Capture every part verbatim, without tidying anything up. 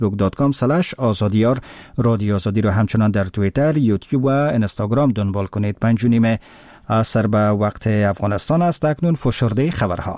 فیسبوک دات کام سلش آزادیار. رادیو آزادی را همچنان در توییتر، یوتیوب و اینستاگرام دنبال کنید. پنج و نیم عصر به وقت افغانستان است. اکنون فشرده خبرها.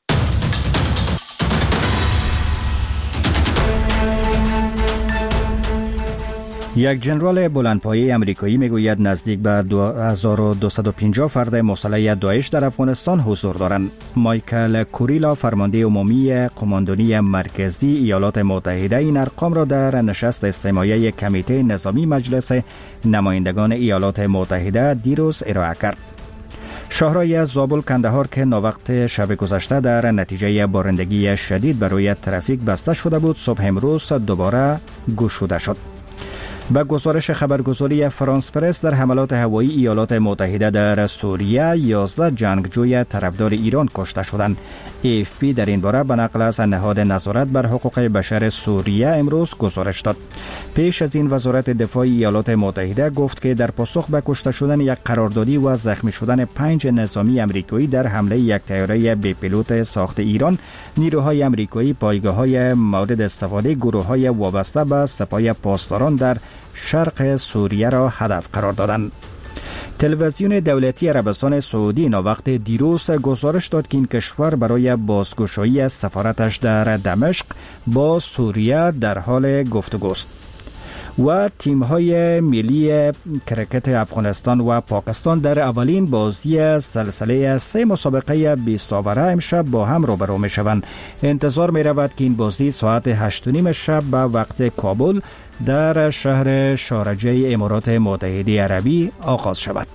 یک جنرال بلندپایه امریکایی میگوید نزدیک به دو هزار و دویست و پنجاه فرد مسلح داعش در افغانستان حضور دارند. مایکل کوریلا، فرمانده عمومی قماندانی مرکزی ایالات متحده، این ارقام را در نشست استماعی کمیته نظامی مجلس نمایندگان ایالات متحده دیروز ارائه کرد. شاهراه زابل کندهار که ناوقت شب گذشته در نتیجه بارندگی شدید برای ترافیک بسته شده بود، صبح امروز دوباره گشوده شد. به گزارش خبرگزاری فرانس پرس، در حملات هوایی ایالات متحده در سوریه یازده جنگجوی طرفدار ایران کشته شدند. ای اف پی در این باره به نقل از نهاد نظارت بر حقوق بشر سوریه امروز گزارش داد. پیش از این وزارت دفاع ایالات متحده گفت که در پاسخ به کشته شدن یک قراردادی و زخمی شدن پنج نظامی امریکایی در حمله یک طیاره بی پیلوت ساخت ایران، نیروهای امریکایی پایگاه‌های مورد استفاده گروه‌های وابسته به سپاه پاسداران در شرق سوریه را هدف قرار دادند. تلویزیون دولتی عربستان سعودی ناوقت دیروز گزارش داد که این کشور برای بازگشایی سفارتش در دمشق با سوریه در حال گفتگوست. و تیم‌های ملی کرکت افغانستان و پاکستان در اولین بازی سلسله سه مسابقه بیست آوره امشب با هم روبرو می‌شوند. انتظار می‌رود که این بازی ساعت هشت و نیم شب به وقت کابل در شهر شارجه امارات متحده عربی آغاز شود.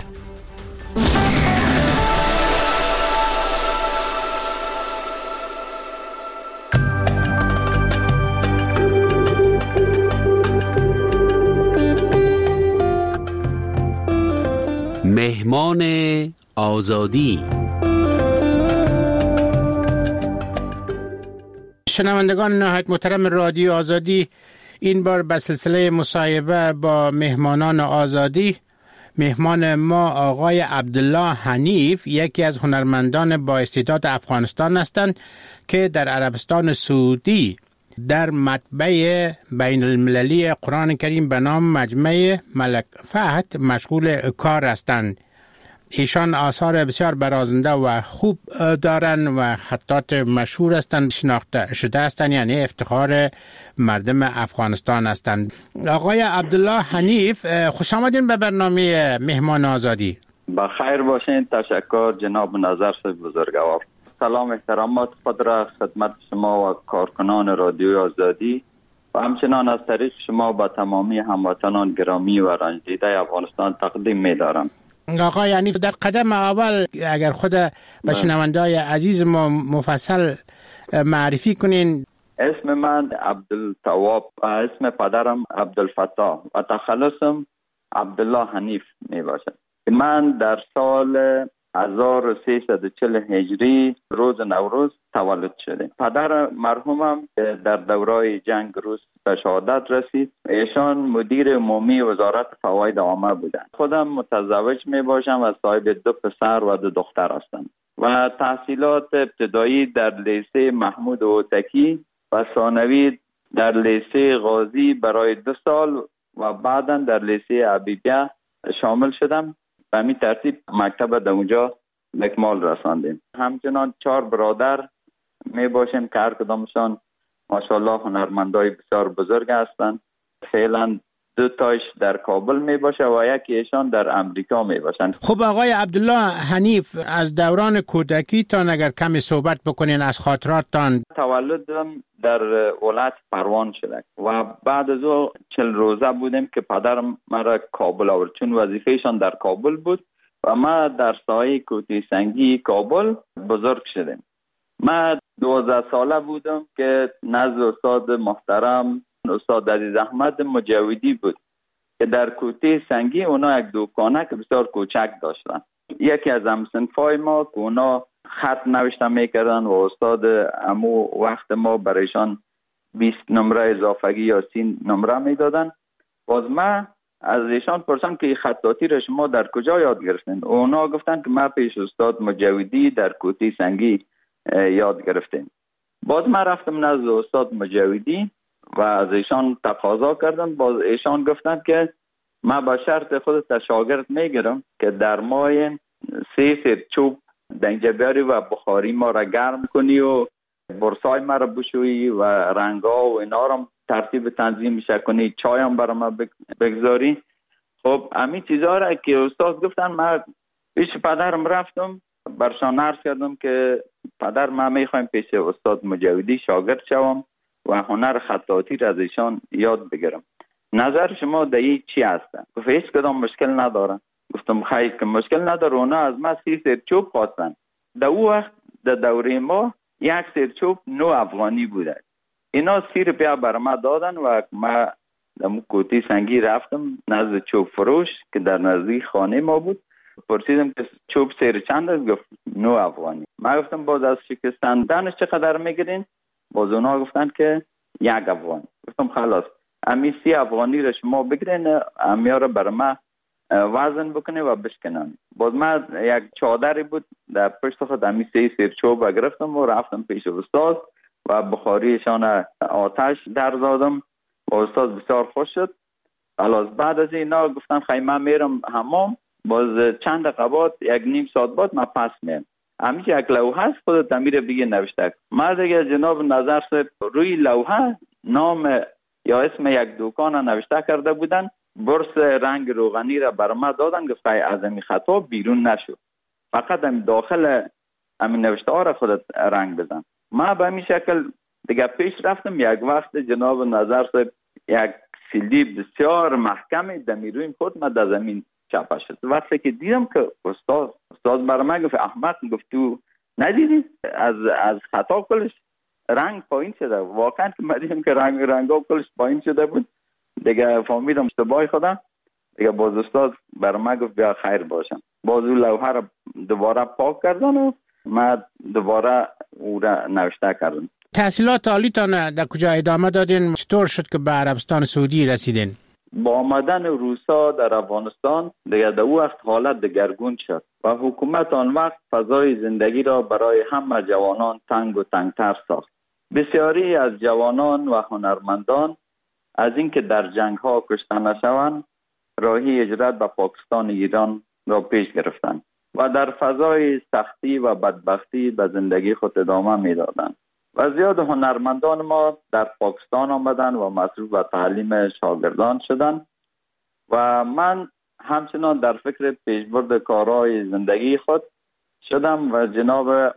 مهمان آزادی. شنوندگان نهایت محترم رادیو آزادی، این بار به سلسله مصاحبه با مهمانان آزادی، مهمان ما آقای عبدالله حنیف، یکی از هنرمندان با استعداد افغانستان هستند که در عربستان سعودی در مطبع بین المللی قرآن کریم به نام مجمع ملک فهد مشغول کار هستند. ایشان آثار بسیار برازنده و خوب دارند و خطات مشهور هستند، شناخته شده هستند، یعنی افتخار مردم افغانستان هستند. آقای عبدالله حنیف، خوش آمدین به برنامه مهمان آزادی. بخیر باشین. تشکر جناب نظر بزرگوار. سلام احترامات خود را خدمت شما و کارکنان رادیوی آزادی و همچنان از طریق شما با تمامی هموطنان گرامی و رنجیده افغانستان تقدیم می دارم. آقا یعنی در قدم اول اگر خود به شنونده‌های عزیز ما مفصل معرفی کنین. اسم من عبدالتواب و اسم پدرم عبدالفتاح و تخلصم عبدالله حنیف می باشد. من در سال هزار و سیصد و چهل هجری روز نوروز تولد شده. پدر مرحومم در دورای جنگ روس به شهادت رسید. ایشان مدیر عمومی وزارت فواید عامه بودند. خودم متزوج می باشم و صاحب دو پسر و دو دختر هستم و تحصیلات ابتدایی در لیسه محمود هوتکی و ثانوی در لیسه غازی برای دو سال و بعدا در لیسه حبیبیه شامل شدم. به همین ترتیب مکتب در اونجا اکمال رساندیم. همچنان چهار برادر می باشیم که هر کدامشان ماشاءالله هنرمندای بسیار بزرگ هستند. فعلا دو تایش در کابل می باشه و یکی ایشان در امریکا می باشند. خب آقای عبدالله حنیف، از دوران کودکی تا اگر کمی صحبت بکنین از خاطراتتان. تولدم در ولایت پروان شده و بعد از او چل روزه بودیم که پدرم مرا کابل آورد، چون وظیفهشان در کابل بود و ما در سایه کوتی سنگی کابل بزرگ شدیم. ما دوازده ساله بودم که نزد استاد محترم استاد عزیز احمد مجاودی بود که در کوتی سنگی اونا یک دوکانه که بسیار کوچک داشتن. یکی از همسنفای ما که اونا خط نوشته میکردن و استاد امو وقت ما برایشان بیست نمره اضافگی یا سی نمره میدادن. باز ما از ایشان پرسیدم که خطاطی را شما در کجا یاد گرفتین؟ اونا گفتن که ما پیش استاد مجاودی در کوتی سنگی یاد گرفتیم. باز ما رفتم نزد استاد مجاودی و از ایشان تقاضا کردم. باز ایشان گفتند که من با شرط خودت شاگرد میگیرم که در ماه سه سیر چوب دنجه بیاری و بخاری ما را گرم کنی و برسای ما را بشویی و رنگا و اینا را ترتیب تنظیم کنی، چای هم برای ما بگذاری. خب همین چیزها را که استاد گفتن، من پیش پدرم رفتم، برشان عرض کردم که پدر من میخوایم پیش استاد مجاودی شاگرد شوم و هنر خطاطی را از ایشان یاد بگیرم. نظر شما در این چی هستن؟ گفت هیچ کدام مشکل نداره. گفتم خیلی که مشکل نداره. اونا از ما سی سیر چوب خواستن. در او وقت در دوره ما یک سیر چوب نو افغانی بوده. اینا سی روپیه بر ما دادن و ما در کوتی سنگی رفتم نزد چوب فروش که در نزدیک خانه ما بود. پرسیدم که چوب سیر چند است؟ گفت نو افغانی. ما گفتم باز از شکستندنش چقدر میگیرین؟ باز اونا گفتن که یک افغانی. گفتم خلاص امی سی افغانی را شما بگیرین، امی را بر ما وزن بکنه و بشکنن. باز ما یک چادری بود در پشت خود امی سی سیر چوب گرفتم و رفتم پیش استاد و بخاریشان آتش در زدم و استاد بسیار خوش شد. خلاص بعد از اینا گفتن خیلی میرم حمام. باز چند دقیقه یک نیم ساعت بعد من پس میام. همیشه یک لوحه است، خودت امیر بگی نوشته. ما دیگه جناب نظر صاحب روی لوحه نام یا اسم یک دکان نوشته کرده بودن. برس رنگ روغنی را بر ما دادن، گفت از این خطا بیرون نشو، فقط هم داخل همین نوشته ها را خودت رنگ بزن. ما به همین شکل دیگه پیش رفتم. یک وقت جناب نظر صاحب یک سیلی بسیار محکمی دمی روی خود ما در زمین چپه شد. وقتی که دیدم که استاد استاد بر من گفت احمق، گفت تو ندیدی از از خطا کلش رنگ پایین شده. واقعا که من دیدم که رنگ رنگا کلش پایین شده بود. دیگه فهمیدم اشتباه خودم. دیگه باز استاد بر من گفت بیا خیر باشم. باز اون لوحه را دوباره پاک کردن و من دوباره او را نوشته کردم. تحصیلات عالیتان در کجا ادامه دادین؟ چطور شد که به عربستان سعودی رسیدین؟ با آمدن روسا در افغانستان دیگه در وقت حالت دگرگون شد و حکومت آن وقت فضای زندگی را برای همه جوانان تنگ و تنگتر ساخت. بسیاری از جوانان و هنرمندان از اینکه در جنگ ها کشته نشوند راهی هجرت به پاکستان ایران را پیش گرفتند و در فضای سختی و بدبختی به زندگی خود ادامه میدادند و زیاد هنرمندان ما در پاکستان آمدند و مصروف به تعلیم شاگردان شدند و من همچنان در فکر پیشبرد کارهای زندگی خود شدم و جناب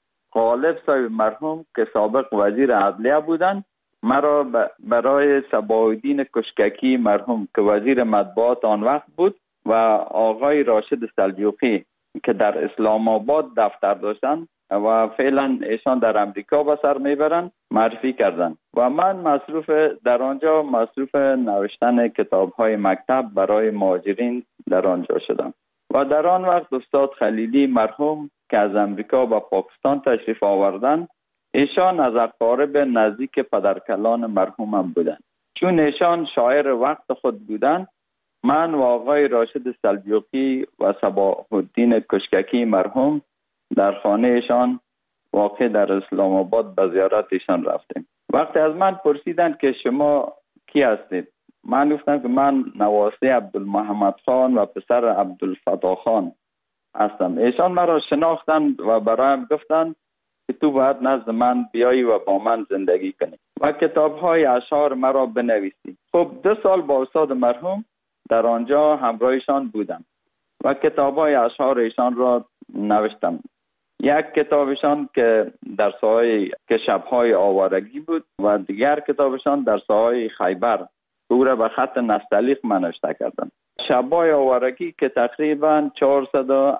غالب صاحب مرحوم که سابق وزیر عدلیه بودند مرا برای صباح‌الدین کشککی مرحوم که وزیر مطبوعات آن وقت بود و آقای راشد سلجوقی که در اسلام آباد دفتر داشتند و فعلا ایشان در امریکا به سر میبرند معرفی کردند و من مصروف در آنجا مصروف نوشتن کتاب‌های مکتب برای مهاجرین در آنجا شدم و در آن وقت استاد خلیلی مرحوم که از امریکا به پاکستان تشریف آوردند ایشان از اقارب نزدیک پدرکلان مرحومم بودند. چون ایشان شاعر وقت خود بودند من و آقای راشد سلجوقی و صباح‌الدین کشککی مرحوم در خانه ایشان واقع در اسلام آباد به زیارت ایشان رفتیم. وقتی از من پرسیدند که شما کی هستید؟ من گفتم که من نواسه عبدالمحمد خان و پسر عبدالفتاح خان هستم. ایشان مرا شناختند و برایم گفتند که تو باید نزد من بیایی و با من زندگی کنی و کتاب‌های اشعار مرا بنویسی. خب دو سال با استاد مرحوم در آنجا همراهشان بودم و کتاب‌های اشعار ایشان را نوشتم. یک کتابشان که در ساحه که شب‌های آوارگی بود و دیگر کتابشان در ساحه خیبر او را به خط نستعلیق من نوشته کردم. شب‌های آوارگی که تقریبا چهارصد و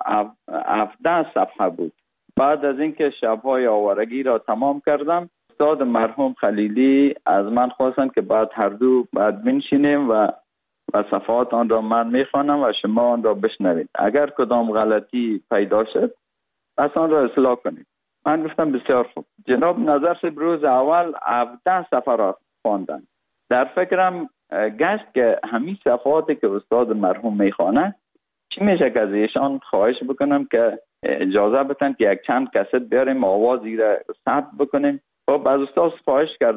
هفده صفحه بود. بعد از اینکه شب‌های آوارگی را تمام کردم استاد مرحوم خلیلی از من خواستند که بعد هر دو بعد بنشینیم و و صفحات آن را من میخوانم و شما آن را بشنوید. اگر کدام غلطی پیدا شد پس آن را اصلاح کنید. من گفتم بسیار خوب. جناب نظر صاحب روز اول هفده صفحه را خواندن. در فکرم گشت که همین صفحاتی که استاد مرحوم میخوانه چی میشه که از ایشان خواهش بکنم که اجازه بدن که یک چند کست بیاریم آوازی را ثبت بکنیم. خب از استاد خواهش کردم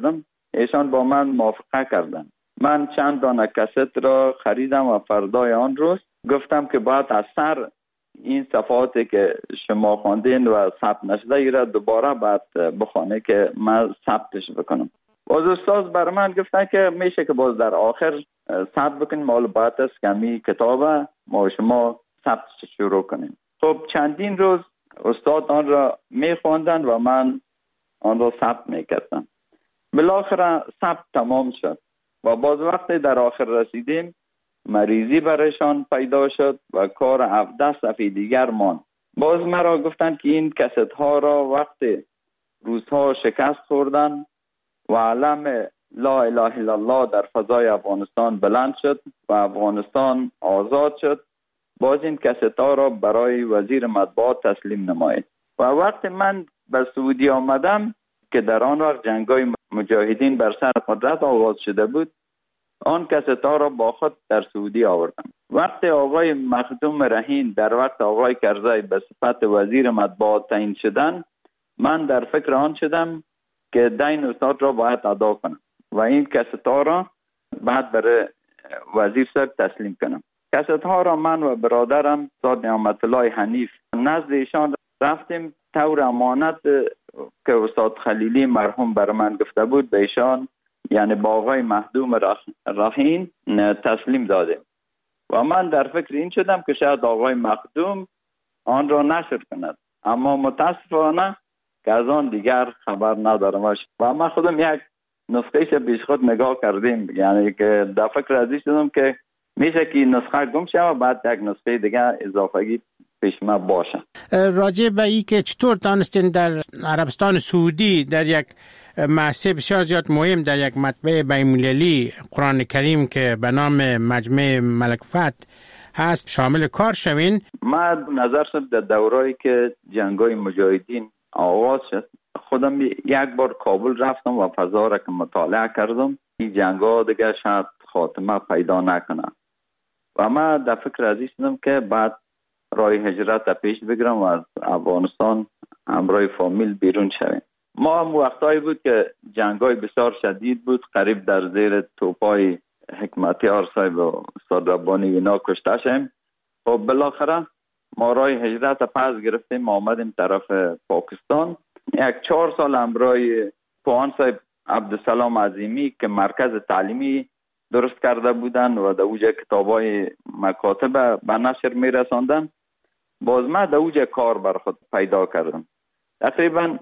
ایشان با من موافقه کردن. من چند دانه کست را خریدم و فردای آن روز گفتم که باید از سر این صفحاتی که شما خواندین و ثبت نشده ای را دوباره باید بخونه که من ثبتش بکنم. باز استاد بر من گفتن که میشه که باز در آخر ثبت بکنیم، مال باید است که می کتاب ما شما ثبتش شروع کنیم. خب چندین روز استاد آن را میخواندن و من آن را ثبت میکردم. بالاخره ثبت تمام شد و باز وقتی در آخر رسیدیم مریضی برایشان پیدا شد و کار هفده صفحه دیگر ماند. باز مرا گفتن که این کست ها را وقتی روزها شکست خوردن و علم لا اله الا الله در فضای افغانستان بلند شد و افغانستان آزاد شد، باز این کست ها را برای وزیر مطبوعات تسلیم نمایید. و وقتی من به سعودی آمدم که در آن وقت جنگای مجاهدین بر سر قدرت آغاز شده بود، آن کست ها را با خود در سعودی آوردم. وقتی آقای مخدوم رهین در وقت آقای کرزی به صفت وزیر مطبوعات تعیین شدن، من در فکر آن شدم که دین استاد را باید ادا کنم و این کست ها را بعد برای وزیر صاحب تسلیم کنم. کست ها را من و برادرم استاد نعمت الله حنیف نزد ایشان رفتیم، طور امانت که استاد خلیلی مرحوم بر من گفته بود به ایشان، یعنی با آقای مخدوم رهین تسلیم دادیم و من در فکر این شدم که شاید آقای مخدوم آن را نشر کند، اما متاسفانه که از آن دیگر خبر ندارم و من خودم یک نسخهش پیش خود نگاه کردیم، یعنی که در فکر ازی شدم که میشه که نسخه گم شه و بعد یک نسخه دیگر اضافه‌ای پیش ما باشه. راجع به این که چطور دانستین در عربستان سعودی در یک مؤسسه بسیار زیاد مهم، در یک مطبع بین‌المللی قرآن کریم که به نام مجمع ملک فتح هست شامل کار شوین؟ ما نظر شد در دورایی که جنگای مجاهدین آغاز شد، خودم یک بار کابل رفتم و فضا را که مطالعه کردم، این جنگا دیگه شاید خاتمه پیدا نکنه و ما در فکر ازی شدم که بعد راه هجرت پیش بگیرم و از افغانستان همراه فامیل بیرون شویم. ما هم وقتایی بود که جنگای بسیار شدید بود، قریب در زیر توپای حکمتیار صاحب و استاد ربانی اینا کشته شدیم. خب بالاخره ما راه هجرت پس گرفتیم، آمدیم طرف پاکستان. یک چهار سال همراه پوهان صاحب عبدالسلام عظیمی که مرکز تعلیمی درست کرده بودن و در اوجه کتابای مکاتب به نشر می رساندن، باز ما در اوجه کار بر خود پیدا کردم. تقریبا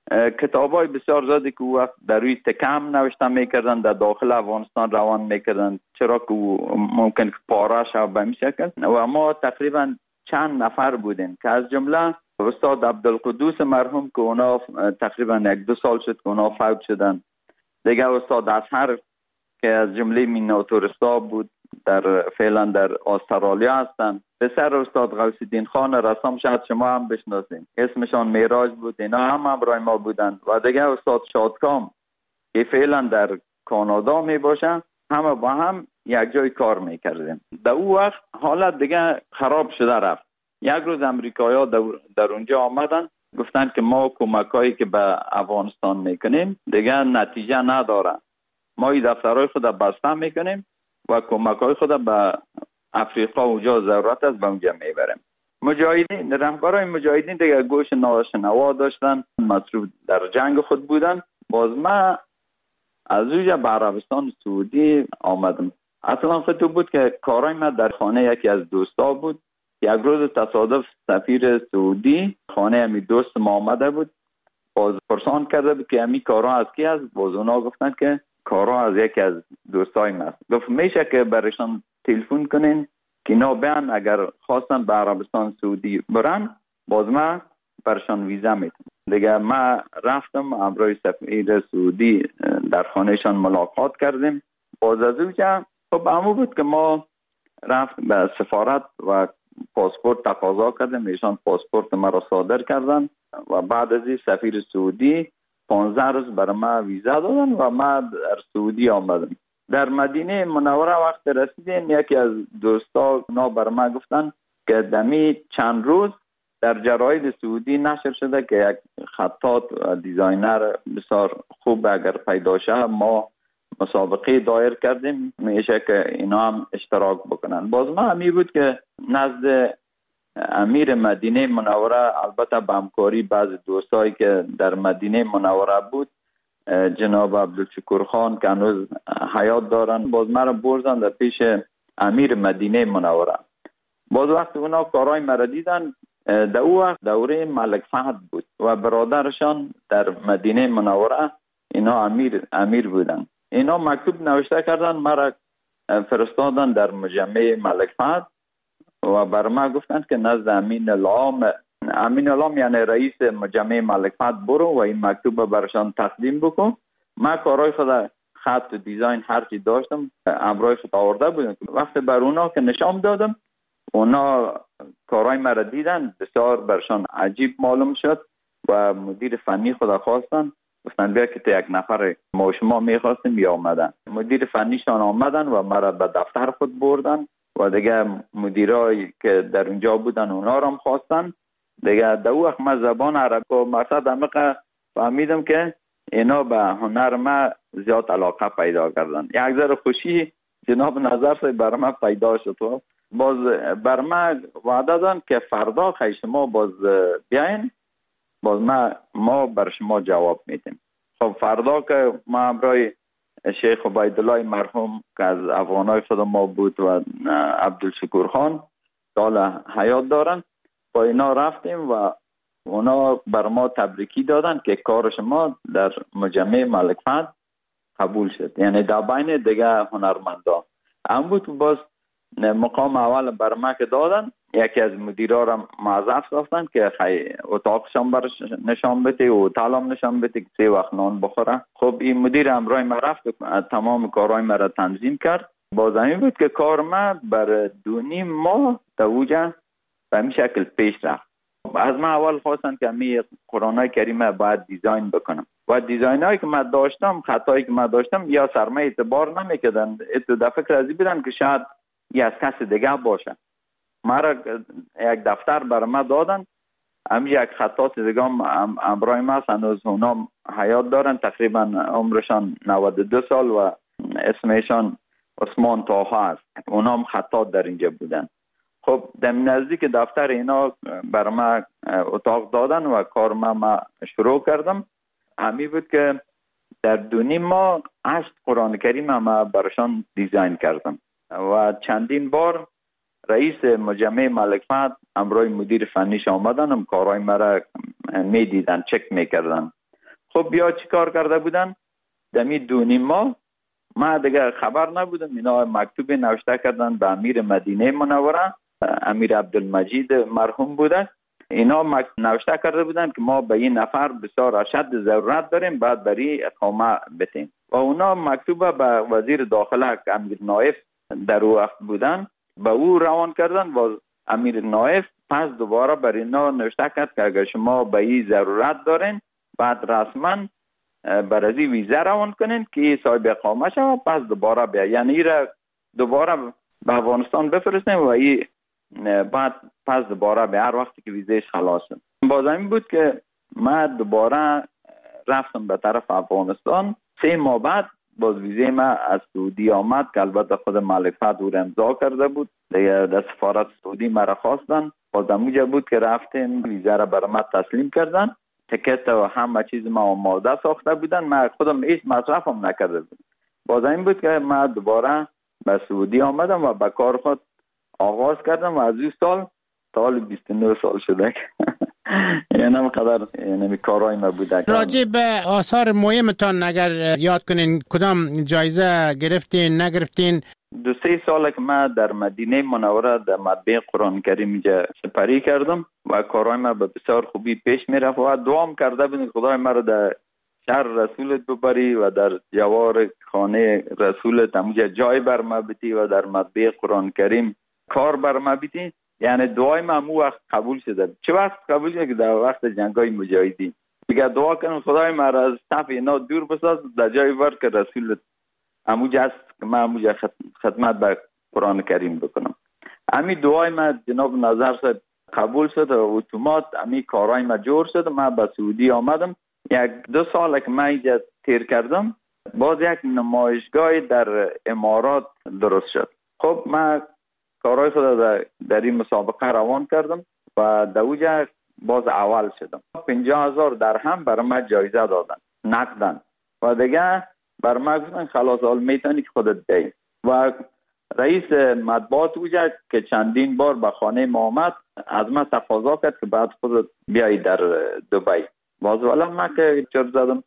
کتابای بسیار زیادی که وقت در روی تکم نوشته میکردن در داخل افغانستان روان میکردن، چرا که ممکن که پاره شد به این شکل. و ما تقریبا چند نفر بودیم که از جمله استاد عبدالقدوس مرحوم که اونا تقریبا یک دو سال شد که اونا فوت شدن، دیگه استاد اصحر که از جمله میناتورستا بود، در فعلا در استرالیا هستن، پسر استاد غوث الدین خان رسام، شاید شما هم بشناسین، اسمشان میراج بود، اینا هم همراه ما بودن و دیگه استاد شادکام که فعلا در کانادا می باشه، همه با هم یک جای کار میکردیم. در اون وقت حالت دیگه خراب شده رفت. یک روز امریکایی ها در اونجا آمدن، گفتن که ما کمکایی که به افغانستان میکنیم دیگه نتیجه نداره، ما این دفترهای خود بسته میکنیم و کمکای خود به افریقا اونجا ضرورت است به اونجا میبریم. مجاهدین، رهبرای مجاهدین دیگه گوش ناشنوا داشتن، مصروف در جنگ خود بودن. باز ما از اونجا به عربستان سعودی آمدم. اصلا خود بود که کارای ما در خانه یکی از دوستا بود. یک روز تصادف سفیر سعودی خانه امی دوست ما آمده بود، باز پرسان کرده بود که امی کارا از کی است؟ باز اونا گفتن که کارا از یکی از دوستای ما است. گفت میشه که برشان تلفن کنین که اینا بیان اگر خواستن به عربستان سعودی برن، باز ما برشان ویزا میتونم. دیگه ما رفتم همراه سفیر سعودی در خانهشان ملاقات کردیم. باز از اونجا خب همون بود که ما رفت به سفارت و پاسپورت تقاضا کردیم، ایشان پاسپورت ما را صادر کردن و بعد از این سفیر سعودی پانزده روز برای ما ویزا دادن و ما در سعودی آمدم. در مدینه منوره وقت رسیدیم، یکی از دوستا نا برای ما گفتن که دمی چند روز در جراید سعودی نشر شده که یک خطاط و دیزاینر بسیار خوب اگر پیدا شه ما مسابقه دایر کردیم، میشه که اینا هم اشتراک بکنن. باز ما همی بود که نزد امیر مدینه منوره، البته به همکاری بعض دوستایی که در مدینه منوره بود، جناب عبدالشکور خان که هنوز حیات دارن، باز مرا بردن در پیش امیر مدینه منوره. باز وقت اونا کارهای مرا دیدن، در او وقت دوره ملک فهد بود و برادرشان در مدینه منوره اینا امیر امیر بودن. اینا مکتوب نوشته کردن، مرا فرستادن در مجمع ملک فهد و بر ما گفتند که نزد امین العام، امین العام یعنی رئیس مجمع ملک فهد برو و این مکتوب برشان تقدیم بکن. ما کارهای خود خط و دیزاین هرچی داشتم امرای خود آورده بودم. وقتی بر اونا که نشان دادم، اونا کارهای مرا دیدن، بسیار برشان عجیب معلوم شد و مدیر فنی خود خواستن، گفتن بیا که تو یک نفر ما شما میخواستیم یا آمدن. مدیر فنیشان آمدن و مرا به دفتر خود بردن و دیگه مدیرایی که در اونجا بودن اونا رو هم خواستن. دیگه در وقت من زبان عربی و مرصد عمیق فهمیدم که اینا به هنر ما زیاد علاقه پیدا کردن. یک ذره خوشی جناب نظر سے بر ما پیدا شد. باز بر ما وعده دادن که فردا خیلی شما باز بیاین، باز ما ما بر شما جواب میدیم. خب فردا که ما همراه شیخ عبیدالله مرحوم که از افغانای خود ما بود و عبدالشکور خان سال حیات دارن، با اینا رفتیم و اونا بر ما تبریکی دادن که کار شما در مجمع ملک فهد قبول شد، یعنی در بین دیگه هنرمندا هم بود. باز مقام اول بر ما که دادن، یکی از مدیرا را معذرت خواستن که خیلی اتاقشان برش نشان بده و اتاقم نشان بده که سه وقت نان بخوره. خب این مدیر امرای ما رفت تمام کارهای ما را تنظیم کرد. باز همین بود که کار ما بر دو نیم ماه دوجه به این شکل پیش رفت. از ما اول خواستن که می قرآن کریم باید دیزاین بکنم و دیزاین هایی که من داشتم، خطایی که من داشتم یا سرمه اعتبار نمیکردن. اتو دفعه فکر ازی بودن که شاید یه از کس دیگه باشه. مرا یک دفتر بر ما دادن، هم یک خطاط دیگه هم امرای ما هنوز اونا حیات دارن، تقریبا عمرشان نود و دو سال و اسمشان عثمان طاها است. اونا هم خطاط در اینجا بودن. خب در نزدیک دفتر اینا بر ما اتاق دادن و کار ما, ما شروع کردم. همی بود که در دو نیم ماه هشت قرآن کریم ما برشان دیزاین کردم و چندین بار رئیس مجمع ملک فهد امرای مدیر فنیش آمدن، هم کارهای مرا می دیدن، چک می کردن. خب بیا چی کار کرده بودن؟ دمی دو نیم ماه ما دیگه خبر نبودم. اینا مکتوب نوشته کردن به امیر مدینه منوره، امیر عبدالمجید مرحوم بوده. اینا نوشته کرده بودن که ما به این نفر بسیار اشد ضرورت داریم، بعد بری اقامه بتیم. و اونا مکتوب به وزیر داخله که امیر نایف در او وقت بودن به او روان کردن و امیر نایف پس دوباره بر اینا نوشته کرد که اگر شما به این ضرورت دارین بعد رسما بر از این ویزه روان کنین که صاحب اقامه شد، پس دوباره بیا، یعنی این را دوباره به افغانستان بفرستیم و این بعد پس دوباره به هر وقتی که ویزهش خلاص شد. باز همین بود که من دوباره رفتم به طرف افغانستان. سه ماه بعد باز ویزه ما از سعودی آمد که البته خود ملک فهد او را امضا کرده بود. دیگه در سفارت سعودی مرا خواستن، باز همونجا بود که رفتیم ویزه را برای ما تسلیم کردن. تکت و همه چیز ما آماده ساخته بودن، من خودم هیچ مصرفم نکرده بودم. باز این بود که من دوباره به سعودی آمدم و به کار خود آغاز کردم و از این سال تا حال بیست و نه سال شده یعنی همقدر یعنی کارهای ما بوده. راجع به آثار مهمتان اگر یاد کنین کدام جایزه گرفتین نگرفتین؟ دو سه ساله که من در مدینه منوره در مطبعه قرآن کریم اینجا سپری کردم و کارهای ما به بسیار خوبی پیش می رفت و دعام کرده بودم خدای ما را در شهر رسولت ببری و در جوار خانه رسولت همونجا جای بر ما بیتی و در مطبعه قرآن کریم کار بر ما بیتی. یعنی دعای ما همون وقت قبول شده. چه وقت قبول شده که در وقت جنگای مجاهدین دیگه دعا کنم خدای ما را از صف اینا دور بساز، در جای ور که رسولت همونجا است که من همونجا خدمت به قرآن کریم بکنم. همین دعای ما جناب نظر صاحب قبول شد و اتومات امی کارای ما جور شد. من به سعودی آمدم، یک دو سال که من اینجا تیر کردم، باز یک نمایشگاه در امارات درست شد. خب من کارهای خود در, در این مسابقه روان کردم و در اوجه باز اول شدم. پنجاه هزار درهم برای من جایزه دادن نقدن و دیگه بر من گفتن خلاص حال میتونی که خودت دی. و رئیس مطبوعات اوجه که چندین بار به خانه ما آمد از من تقاضا کرد که بعد خودت بیایی در دبی. باز والا من که چرت زدم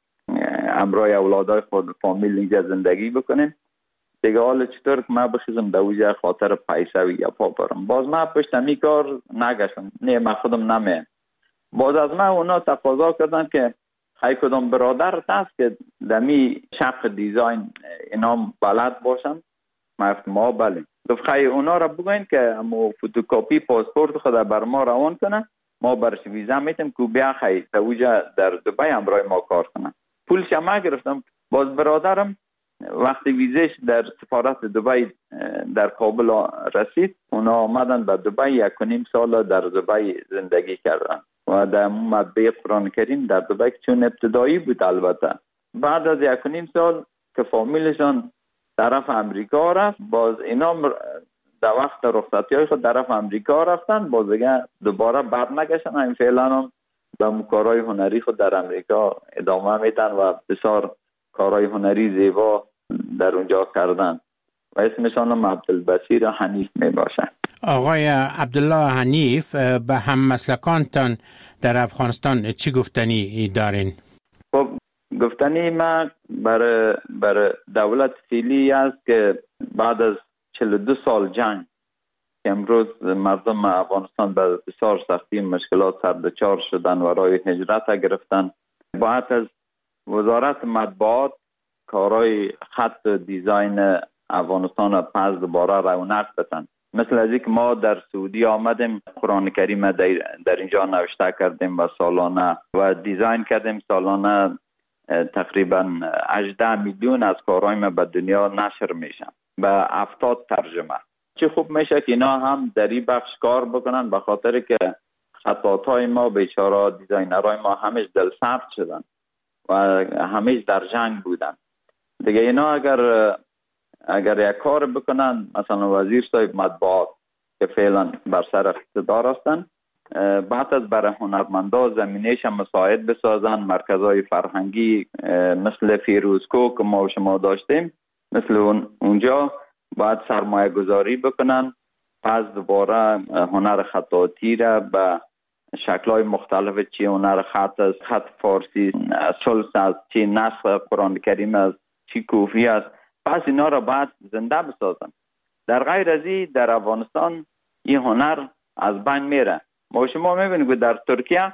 امرای اولادای خود فامیل اینجا زندگی بکنیم دیگه، حالا چطور که من بخیزم در اوجه خاطر پیسه و یا پا برم. باز من پشت می کار نگشتم، نه من خودم نمیم. باز از من اونا تقاضا کردن که خیلی کدام برادر هست که دمی شق دیزاین اینا بلد باشن. من گفتم ما بله. گفت خیلی اونا را بگوین که امو فوتوکاپی پاسپورت خود بر ما روان کنه، ما برش ویزا میتیم که بیا خیلی در اوجه در دبی همراه ما کار کنه. پولش ما گرفتم. باز برادرم وقتی ویزش در سفارت دبی در کابل رسید، اونا آمدن به دبی، یک و نیم سال در دبی زندگی کردن و در مطبعه قرآن کریم در دبی چون ابتدایی بود. البته بعد از یک و نیم سال که فامیلشان طرف امریکا رفت، باز اینا در وقت رخصتی های خود طرف امریکا رفتن، باز دیگه دوباره بر نگشتن. این فعلا هم به کارهای هنری خود در امریکا ادامه میدن و بسیار کارهای هنری زیبا در اونجا کردن و اسمشان هم عبدالبصیر حنیف می باشه. آقای عبدالله حنیف، به هم مسلکانتان در افغانستان چی گفتنی دارین؟ خب گفتنی ما برای برای دولت فعلی است که بعد از چهل و دو سال جنگ که امروز مردم افغانستان به بسیار سختی مشکلات سر دچار شدن و راه هجرت گرفتن، باید از وزارت مطبوعات کارهای خط دیزاین افغانستان را پس دوباره رونق بدن. مثل از اینکه ما در سعودی آمدیم قرآن کریم در, در اینجا نوشته کردیم و سالانه و دیزاین کردیم، سالانه تقریبا هجده میلیون از کارهای ما به دنیا نشر میشن به هفتاد ترجمه. چه خوب میشه که اینا هم در این بخش کار بکنن، به خاطر که خطاطای ما بیچاره دیزاینرهای ما همیش دل سرد شدن و همیش در جنگ بودن دیگه. اینا اگر اگر یک کار بکنن، مثلا وزیر صاحب مطبوعات که فعلا بر سر اقتدار هستن، بعد از برای هنرمندا زمینهش مساعد بسازن، مرکزهای فرهنگی مثل فیروزکو که ما و شما داشتیم مثل اون اونجا باید سرمایه گذاری بکنن، پس دوباره هنر خطاطی را به شکل‌های مختلف، چی هنر خط از خط فارسی، سلس از چی نسخ قرآن کریم از چی کوفی است، پس اینا را باید زنده بسازن. در غیر از این در افغانستان این هنر از بین میره. ما شما میبینید که در ترکیه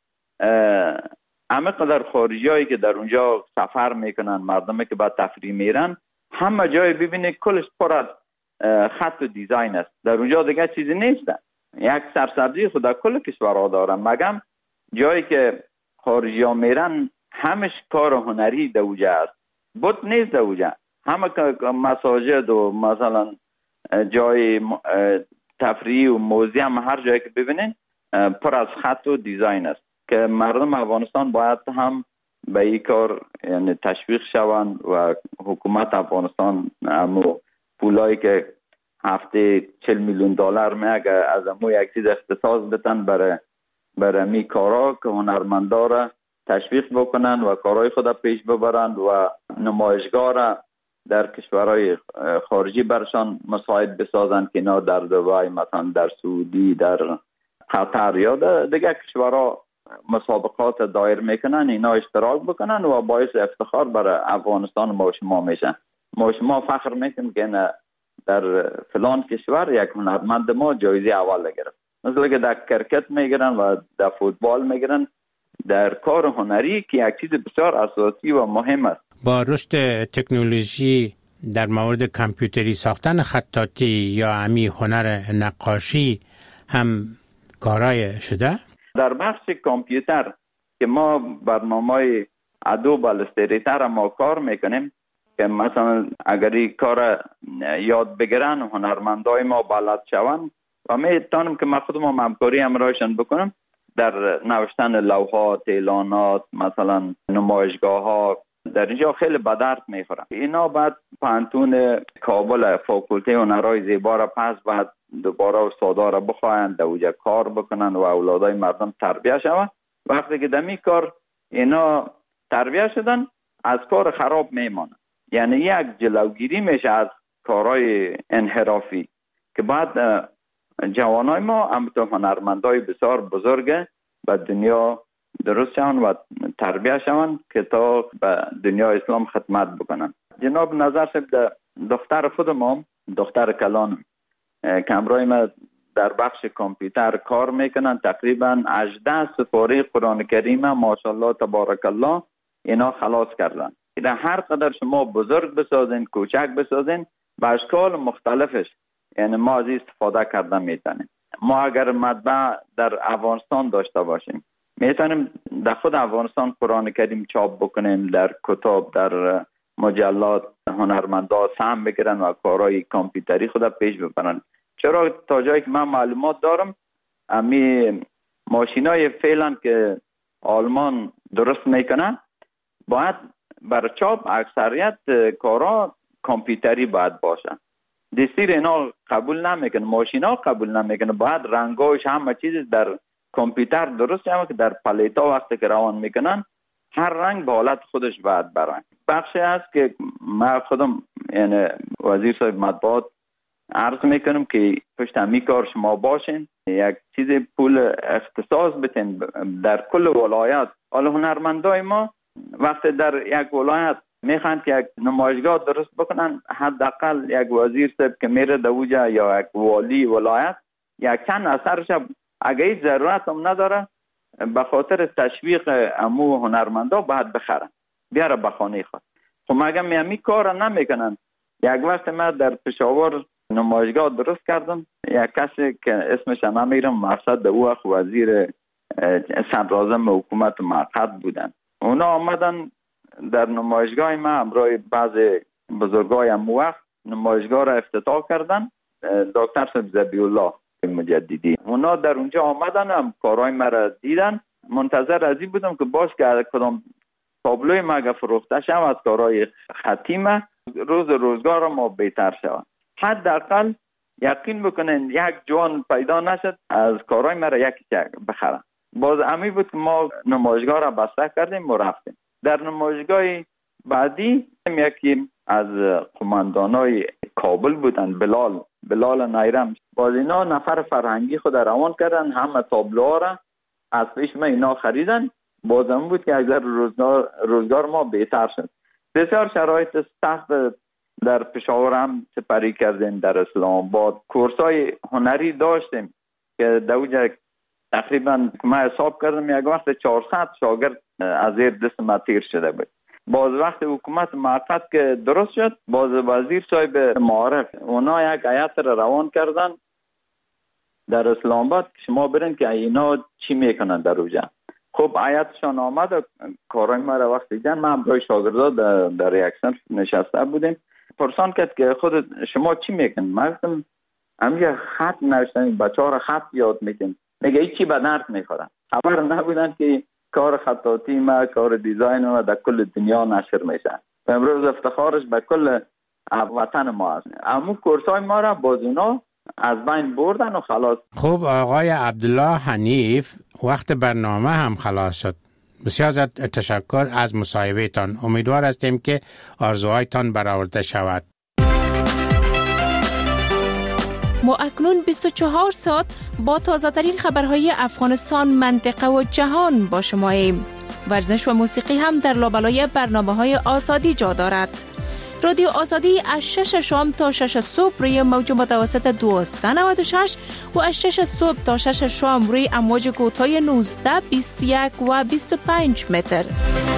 همه قدر خارجی هایی که در اونجا سفر میکنن، مردمی که با تفریح میرن، همه جای ببینید کلش پر از خط و دیزاین است. در اونجا دیگه چیزی نیست. یک سرسبزی خود در کل کشورها دارن، مگم جایی که خارجی ها میرن همش کار هنری در اونجا است، بود نیست در اونجا. همه مساجد و مثلا جای تفریح و موزیم، هر جایی که ببینین پر از خط و دیزاین است که مردم افغانستان باید هم به این کار یعنی تشویق شوند و حکومت افغانستان همو پولایی که هفته چهل میلیون دلار میگه از همو یک چیز اختصاص بدن برای برای می کارا که هنرمندا را تشویق بکنن و کارهای خود پیش ببرند و نمایشگاه را در کشورهای خارجی برشان مساعد بسازن که اینا در دبی، مثلا در سعودی، در قطر یا دیگه کشورها مسابقات دایر میکنن، اینا اشتراک بکنن و باعث افتخار برای افغانستان ما شما میشن. ما شما فخر میکنیم که در فلان کشور یک هنرمند ما جایزه اول گرفت. مثلا که در کرکت میگیرن و در فوتبال میگیرن، در کار هنری که یک چیز بسیار اساسی و مهم است. با رشد تکنولوژی در مورد کامپیوتری ساختن خطاطی یا امی هنر نقاشی هم کارای شده؟ در بخش کامپیوتر که ما برنامه ادوب الستریتر ما کار میکنیم که مثلا اگر این کار یاد بگیرن هنرمندای ما بلد شوند، و میتونم که من خودم همکاری همراهشان بکنم در نوشتن لوحات، اعلانات، مثلا نمایشگاه ها. در اینجا خیلی به درد میخورم. اینا بعد پانتون کابل فاکولته هنرهای زیبا را پس بعد دوباره استادا را بخواهند دوجه کار بکنن و اولادای مردم تربیه شوند. وقتی که دمی کار اینا تربیه شدن از کار خراب میمانند. یعنی یک جلوگیری میشه از کارهای انحرافی که بعد جوانای ما همونطور هنرمندای بسیار بزرگ به دنیا درست شوند و تربیه شوند که تا به دنیا اسلام خدمت بکنن. جناب نظر صاحب دختر خودم، دختر کلانم که همراه ما در بخش کامپیوتر کار میکنن، تقریبا هجده سپاره قرآن کریم ماشاءالله تبارک الله اینا خلاص کردن. اینا هر قدر شما بزرگ بسازین، کوچک بسازین، به اشکال مختلفش یعنی ما از استفاده کردن میتونیم. ما اگر مطبع در افغانستان داشته باشیم میتونیم در خود افغانستان قرآن کریم چاپ بکنیم، در کتاب، در مجلات هنرمندا سهم بگیرن و کارهای کامپیوتری خود پیش ببرن. چرا تا جایی که من معلومات دارم امی ماشینای فعلا که آلمان درست میکنه باید بر چاپ اکثریت کارا کامپیوتری باید باشه. دستیر اینا قبول نمیکنه، ماشینا قبول نمیکنه، باید رنگاش همه چیز در کامپیوتر درست شده که در پلیتا وقتی که روان میکنن هر رنگ به حالت خودش باید برن. بخشی هست که من خودم یعنی وزیر صاحب مطبوعات عرض میکنم که پشت همی کار شما باشین، یک چیز پول اختصاص بتین در کل ولایت. حالا هنرمندای ما وقتی در یک ولایت میخوان که یک نمایشگاه درست بکنن، حداقل یک وزیر صاحب که میره دوجا یا یک والی ولایت یک چند اثرش اگه هیچ ضرورت هم نداره به خاطر تشویق امو هنرمندا باید بخرن بیاره به خانه خود. خب مگه میامی کار نمیکنن؟ یک وقت من در پشاور نمایشگاه درست کردم، یک کسی که اسمش نمیرم، مقصد او وقت وزیر صدراعظم حکومت موقت بودن. اونا آمدن در نمایشگاه ما همراه بعض بزرگای امو وقت نمایشگاه را افتتاح کردن. دکتر صاحب ذبیح الله مجددی اونا در اونجا آمدن، هم کارهای مرا دیدن. منتظر ازی بودم که باز که کدام تابلوی ما فروخته شد از کارهای ختیمه روز روزگار ما بهتر شود. حداقل یقین بکنین یک جوان پیدا نشد از کارهای مرا یکی بخرن. باز امی بود که ما نمایشگاه را بسته کردیم و رفتیم. در نمایشگاه بعدی یکی از قماندانای کابل بودن، بلال بلال نایرم. باز اینا نفر فرهنگی خود روان کردن، همه تابلوها را از پیش ما اینا خریدن. بازم بود که اگر روزگار, روزگار ما بهتر شد. بسیار شرایط سخت در پشاور هم سپری کردیم، در اسلام آباد کورسای هنری داشتیم که دوجه تقریبا ما حساب کردم یک وقت چهارصد شاگرد از زیر دست ما تیر شده بود. باز وقت حکومت موقت که درست شد، باز وزیر صاحب معارف اونا یک هیئت را روان کردن در اسلام آباد شما برین که اینا چی میکنن در اونجا. خب هیئتشان آمد و کارای ما را وقت دیدن. ما برای شاگردا در, در یک صنف نشسته بودیم. پرسان کرد که خود شما چی میکنید؟ ما گفتم همین خط نوشتن، بچه‌ها را خط یاد میدیم. میگه هیچی به درد میخورن. خبر نبودن که کار خطاطی ما، کار دیزاین ما در کل دنیا نشر میشه. و امروز افتخارش به کل وطن ما است. اما کورسای ما را باز اونا از بین بردن و خلاص. خب آقای عبدالله حنیف، وقت برنامه هم خلاص شد. بسیار زیاد تشکر از مصاحبه تان. امیدوار هستیم که آرزوهایتان برآورده شود. ما اکنون بیست و چهار ساعت با تازه‌ترین خبرهای افغانستان، منطقه و جهان با شماییم. ورزش و موسیقی هم در لابلای برنامه‌های آزادی جا دارد. رادیو آزادی از شش شام تا شش صبح روی موج متوسط دویست و نود و شش و از شش صبح تا شش شام روی امواج کوتاه نوزده، بیست و یک و بیست و پنج متر.